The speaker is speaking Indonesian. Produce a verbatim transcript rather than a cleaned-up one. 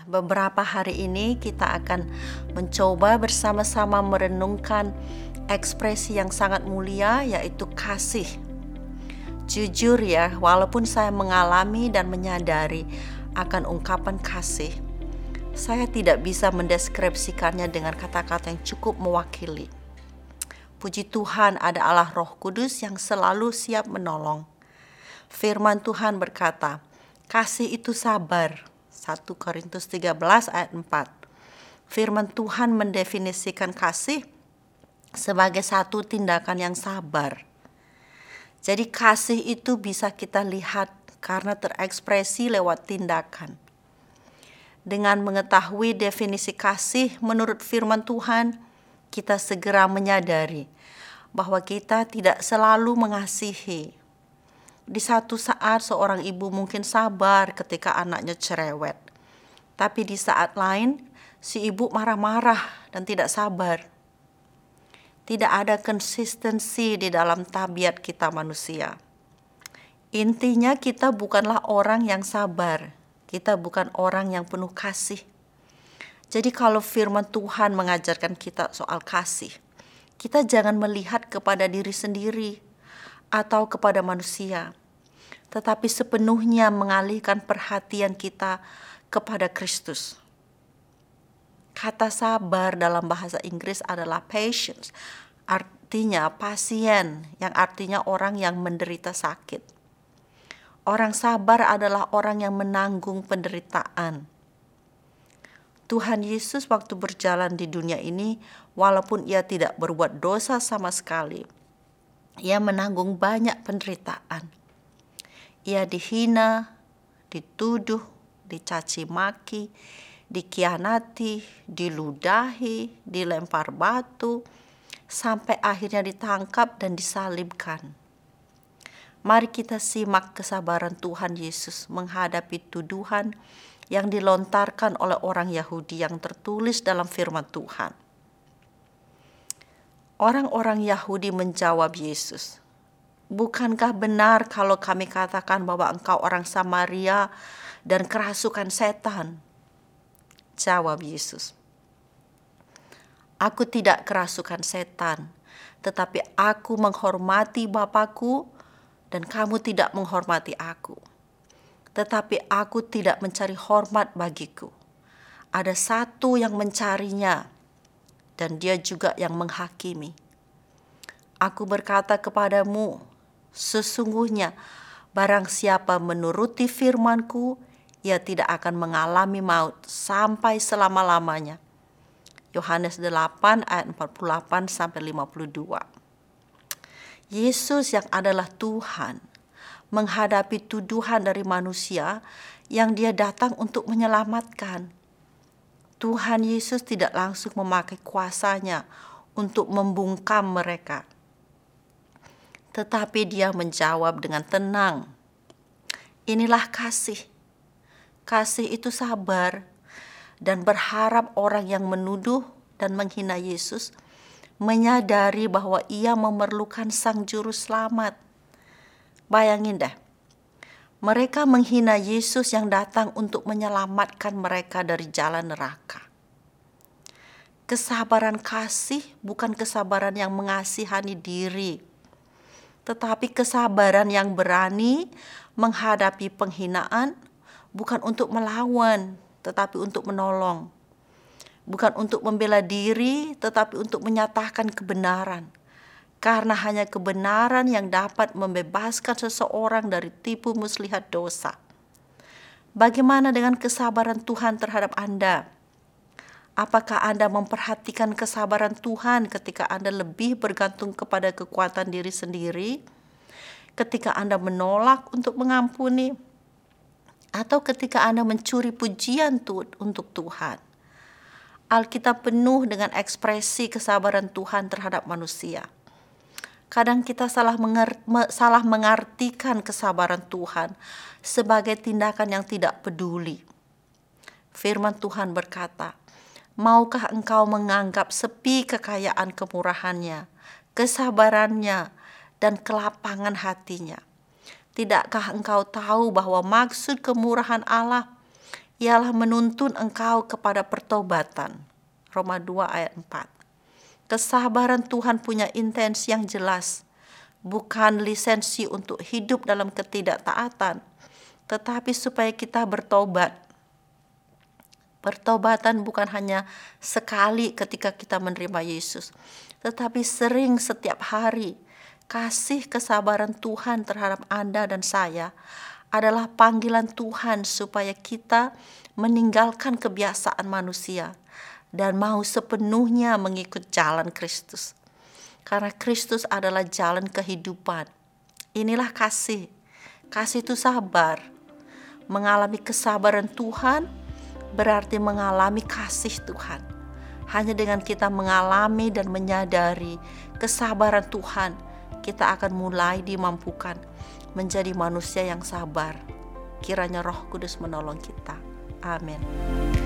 beberapa hari ini kita akan mencoba bersama-sama merenungkan ekspresi yang sangat mulia, yaitu kasih. Jujur ya, walaupun saya mengalami dan menyadari akan ungkapan kasih, saya tidak bisa mendeskripsikannya dengan kata-kata yang cukup mewakili. Puji Tuhan, ada Allah Roh Kudus yang selalu siap menolong. Firman Tuhan berkata, kasih itu sabar. satu Korintus tiga belas ayat empat. Firman Tuhan mendefinisikan kasih sebagai satu tindakan yang sabar. Jadi kasih itu bisa kita lihat karena terekspresi lewat tindakan. Dengan mengetahui definisi kasih menurut firman Tuhan, kita segera menyadari bahwa kita tidak selalu mengasihi. Di satu saat seorang ibu mungkin sabar ketika anaknya cerewet. Tapi di saat lain si ibu marah-marah dan tidak sabar. Tidak ada konsistensi di dalam tabiat kita manusia. Intinya kita bukanlah orang yang sabar. Kita bukan orang yang penuh kasih. Jadi kalau firman Tuhan mengajarkan kita soal kasih, kita jangan melihat kepada diri sendiri atau kepada manusia, tetapi sepenuhnya mengalihkan perhatian kita kepada Kristus. Kata sabar dalam bahasa Inggris adalah patience, artinya pasien, yang artinya orang yang menderita sakit. Orang sabar adalah orang yang menanggung penderitaan. Tuhan Yesus waktu berjalan di dunia ini, walaupun ia tidak berbuat dosa sama sekali, ia menanggung banyak penderitaan. Ia dihina, dituduh, dicaci maki, dikhianati, diludahi, dilempar batu, sampai akhirnya ditangkap dan disalibkan. Mari kita simak kesabaran Tuhan Yesus menghadapi tuduhan yang dilontarkan oleh orang Yahudi yang tertulis dalam firman Tuhan. Orang-orang Yahudi menjawab Yesus, "Bukankah benar kalau kami katakan bahwa engkau orang Samaria dan kerasukan setan?" Jawab Yesus, "Aku tidak kerasukan setan, tetapi aku menghormati Bapakku dan kamu tidak menghormati aku. Tetapi aku tidak mencari hormat bagiku. Ada satu yang mencarinya, dan dia juga yang menghakimi. Aku berkata kepadamu, sesungguhnya barang siapa menuruti firman-Ku, ia tidak akan mengalami maut sampai selama-lamanya." Yohanes delapan ayat empat puluh delapan sampai lima puluh dua. Yesus yang adalah Tuhan menghadapi tuduhan dari manusia yang dia datang untuk menyelamatkan. Tuhan Yesus tidak langsung memakai kuasanya untuk membungkam mereka. Tetapi dia menjawab dengan tenang. Inilah kasih. Kasih itu sabar dan berharap orang yang menuduh dan menghina Yesus menyadari bahwa ia memerlukan Sang Juru Selamat. Bayangin deh, mereka menghina Yesus yang datang untuk menyelamatkan mereka dari jalan neraka. Kesabaran kasih bukan kesabaran yang mengasihani diri, tetapi kesabaran yang berani menghadapi penghinaan, bukan untuk melawan, tetapi untuk menolong. Bukan untuk membela diri, tetapi untuk menyatakan kebenaran. Karena hanya kebenaran yang dapat membebaskan seseorang dari tipu muslihat dosa. Bagaimana dengan kesabaran Tuhan terhadap Anda? Apakah Anda memperhatikan kesabaran Tuhan ketika Anda lebih bergantung kepada kekuatan diri sendiri? Ketika Anda menolak untuk mengampuni? Atau ketika Anda mencuri pujian tuh untuk Tuhan? Alkitab penuh dengan ekspresi kesabaran Tuhan terhadap manusia. Kadang kita salah, mengerti, salah mengartikan kesabaran Tuhan sebagai tindakan yang tidak peduli. Firman Tuhan berkata, "Maukah engkau menganggap sepi kekayaan kemurahannya, kesabarannya, dan kelapangan hatinya? Tidakkah engkau tahu bahwa maksud kemurahan Allah ialah menuntun engkau kepada pertobatan. Roma dua ayat empat. Kesabaran Tuhan punya intensi yang jelas, bukan lisensi untuk hidup dalam ketidaktaatan, tetapi supaya kita bertobat. Pertobatan bukan hanya sekali ketika kita menerima Yesus, tetapi sering setiap hari. Kasih kesabaran Tuhan terhadap Anda dan saya adalah panggilan Tuhan supaya kita meninggalkan kebiasaan manusia dan mau sepenuhnya mengikut jalan Kristus. Karena Kristus adalah jalan kehidupan. Inilah kasih. Kasih itu sabar. Mengalami kesabaran Tuhan berarti mengalami kasih Tuhan. Hanya dengan kita mengalami dan menyadari kesabaran Tuhan, kita akan mulai dimampukan menjadi manusia yang sabar. Kiranya Roh Kudus menolong kita. Amin.